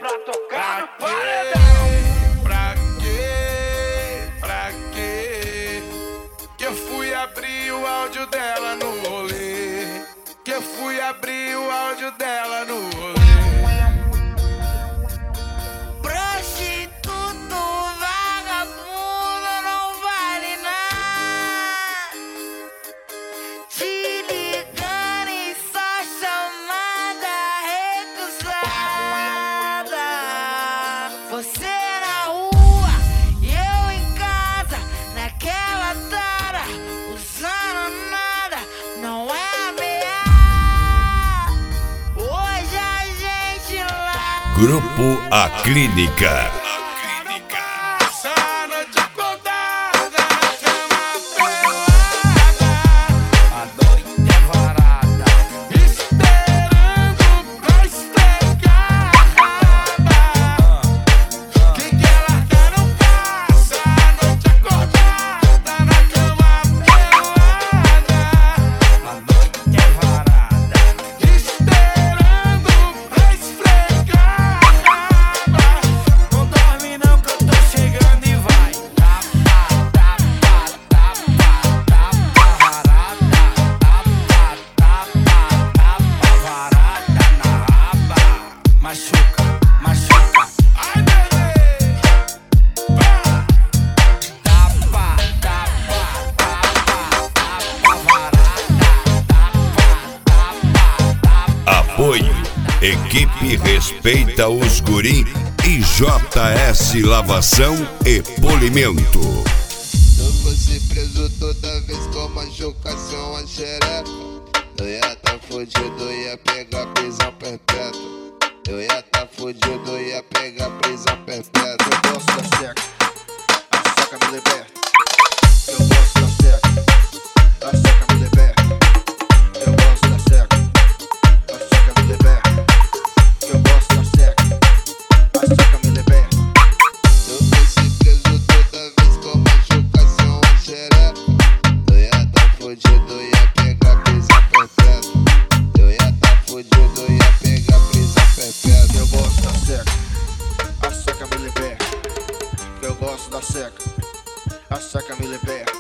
pra tocar no paredão. Pra quê? Que eu fui abrir o áudio dela no rolê. Que eu fui abrir o áudio dela no rolê. Prostituto, vagabundo, não vale nada. Te ligando em só chamada recusada. Você na rua e eu em casa, naquela tara, usando nada, não é ameaça. Hoje a gente lá. Grupo A Clínica. Essa noite acordada na cama pelada, A noite é varada, esperando pra esfregar a raba. Que ela quer não passa. A noite acordada na cama pelada, a noite é varada. esperando pra esfregar a raba. Não dorme não que eu tô chegando e vai. Tapa, varada na raba. Machuca, machuca. Ai, bebê, Tapa, varada. Apoio. Equipe Respeita os Guri e JS Lavação e Polimento. Se eu fosse preso toda vez com machucação a xereca, eu ia tá fudido, ia pegar prisão perpétua. Eu ia tá fudido, ia pegar prisão perpétua. Eu gosto da seca, a seca me liberta. Eu gosto da seca, a seca me liberta. Eu gosto da seca, a seca me liberta. Eu gosto da seca, a seca me liberta. Se eu fosse preso toda vez com machucação a xereca, eu ia tá fudido, ia pegar prisão perpétua. Eu ia tá fudido, ia pegar prisão perpétua. Eu gosto da seca, a seca me liberta. Eu gosto da seca, a seca me liberta.